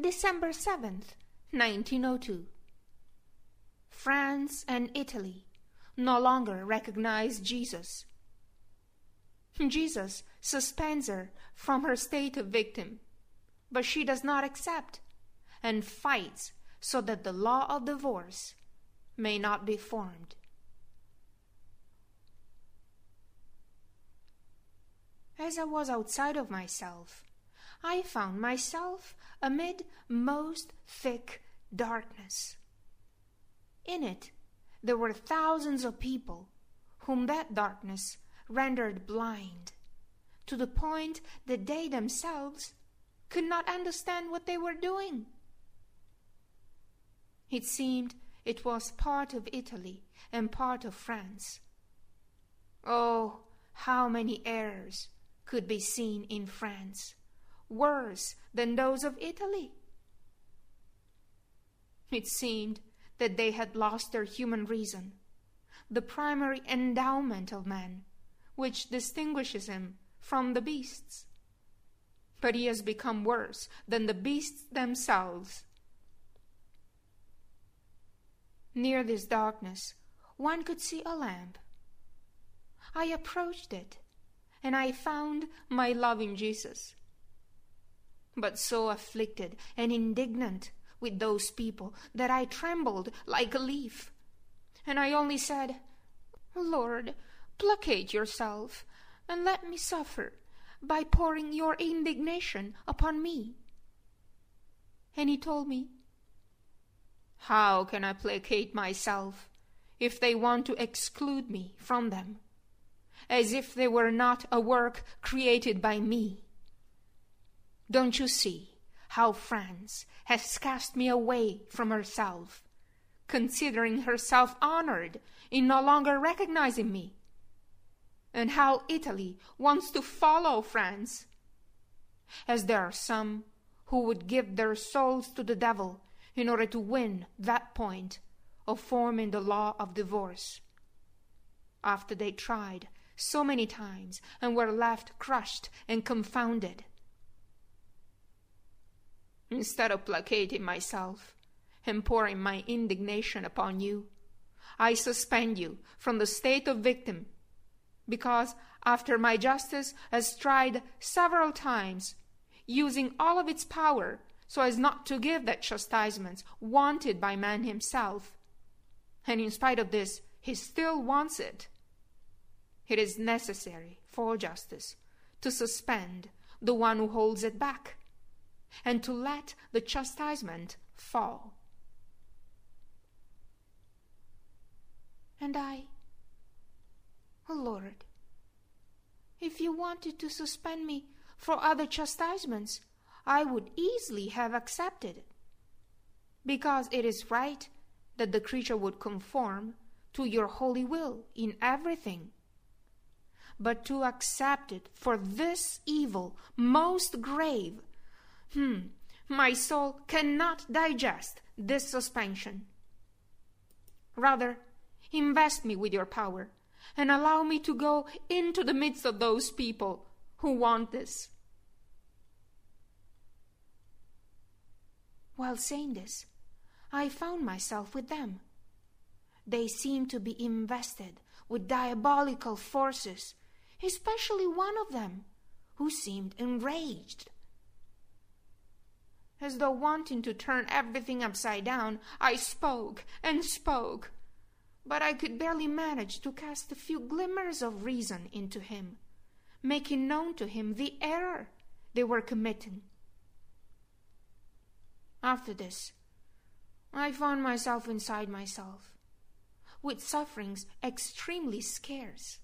December 7th, 1902. France and Italy no longer recognize Jesus. Jesus suspends her from her state of victim, but she does not accept and fights so that the law of divorce may not be formed. As I was outside of myself, I found myself amid most thick darkness. In it, there were thousands of people whom that darkness rendered blind, to the point that they themselves could not understand what they were doing. It seemed it was part of Italy and part of France. Oh, how many errors could be seen in France, worse than those of Italy! It seemed that they had lost their human reason, the primary endowment of man, which distinguishes him from the beasts. But he has become worse than the beasts themselves. Near this darkness, one could see a lamp. I approached it, and I found my loving Jesus, but so afflicted and indignant with those people that I trembled like a leaf, and I only said, "Lord, placate yourself, and let me suffer by pouring your indignation upon me." And he told me, "How can I placate myself if they want to exclude me from them, as if they were not a work created by me? Don't you see how France has cast me away from herself, considering herself honored in no longer recognizing me? And how Italy wants to follow France, as there are some who would give their souls to the devil in order to win that point of forming the law of divorce, after they tried so many times and were left crushed and confounded. Instead of placating myself and pouring my indignation upon you, I suspend you from the state of victim, because after my justice has tried several times, using all of its power so as not to give that chastisement wanted by man himself, and in spite of this he still wants it, it is necessary for justice to suspend the one who holds it back, and to let the chastisement fall. And I, "Oh Lord, if you wanted to suspend me for other chastisements, I would easily have accepted it, because it is right that the creature would conform to your holy will in everything. But to accept it for this evil most grave, my soul cannot digest this suspension. Rather, invest me with your power, and allow me to go into the midst of those people who want this." While saying this, I found myself with them. They seemed to be invested with diabolical forces, especially one of them, who seemed enraged. As though wanting to turn everything upside down, I spoke and spoke, but I could barely manage to cast a few glimmers of reason into him, making known to him the error they were committing. After this, I found myself inside myself, with sufferings extremely scarce.